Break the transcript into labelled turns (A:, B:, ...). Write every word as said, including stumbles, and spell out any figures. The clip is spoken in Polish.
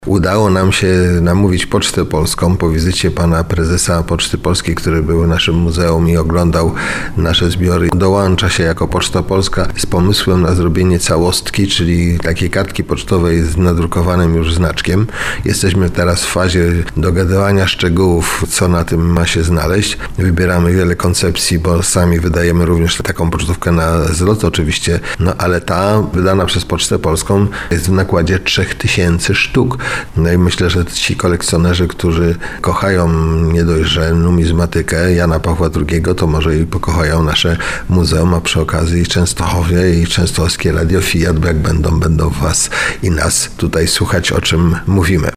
A: Udało nam się namówić Pocztę Polską po wizycie pana prezesa Poczty Polskiej, który był w naszym muzeum i oglądał nasze zbiory. Dołącza się jako Poczta Polska z pomysłem na zrobienie całostki, czyli takiej kartki pocztowej z nadrukowanym już znaczkiem. Jesteśmy teraz w fazie dogadywania szczegółów, co na tym ma się znaleźć. Wybieramy wiele koncepcji, bo sami wydajemy również taką pocztówkę na zlot oczywiście, no ale ta wydana przez Pocztę Polską jest w nakładzie trzech tysięcy sztuk. No i myślę, że ci kolekcjonerzy, którzy kochają nie dość, że numizmatykę Jana Pawła drugiego, to może i pokochają nasze muzeum, a przy okazji Częstochowie i częstochowskie Radio Fiat, bo jak będą, będą was i nas tutaj słuchać, o czym mówimy.